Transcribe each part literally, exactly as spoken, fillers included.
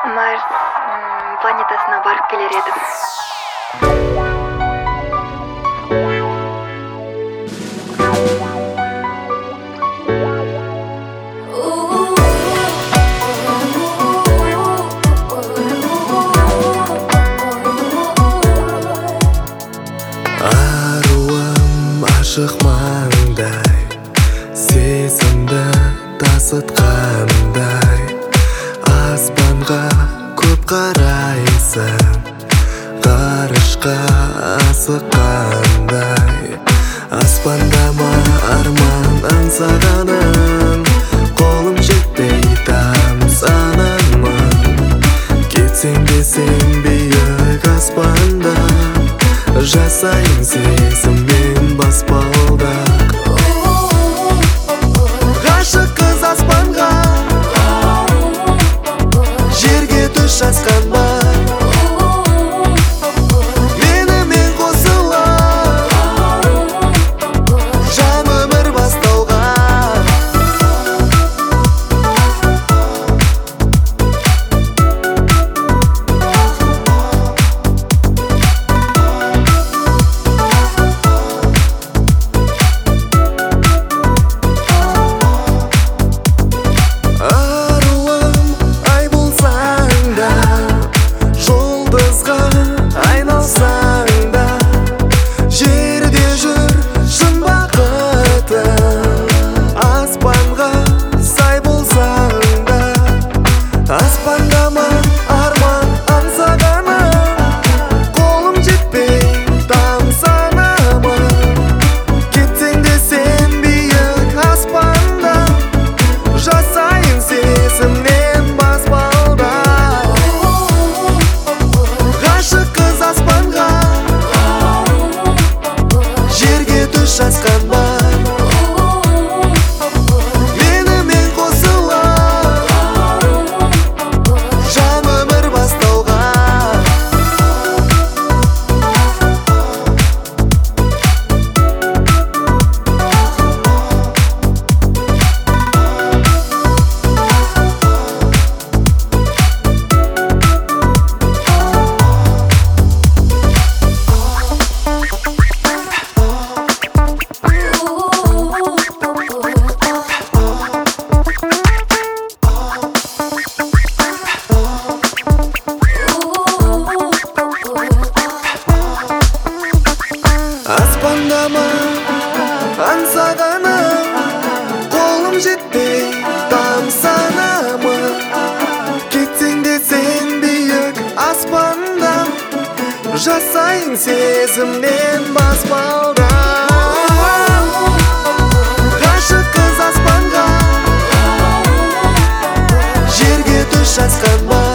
Марс м, планетасына барып келер едім. Аруым ашық маңдай, сезімді тасытқандай, аспанға көп қарайсың, ғарышқа асыққандай. Аспанда ма арман аңсағаның, қолым жетпей тамсанамын. Кетсең де сен биік аспанда, жасайын сезіммен баспалдақ. Ғашық қыз аспанға, жерге түс жазған ба, менімен қосыла жаңа өмір бастауға. Жазған ба, менімен қосыла жаңа өмір бастауға. Аспанда ма аңсағаным, қолым жетпей тамсанамын. Кетсең де сен биік аспанда, жасайын сезімнен баспалдақ. Ғашық қыз аспанға, жерге түс жазған ба,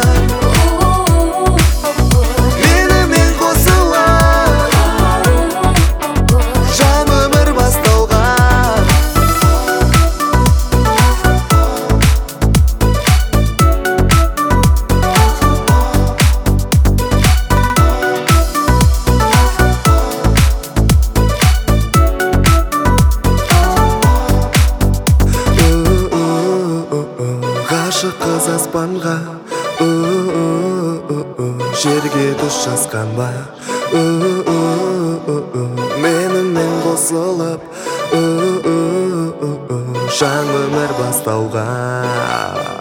ғашық қыз аспанға, жерге түс жазған ба, менімен қосылып жаңа өмір бастауға.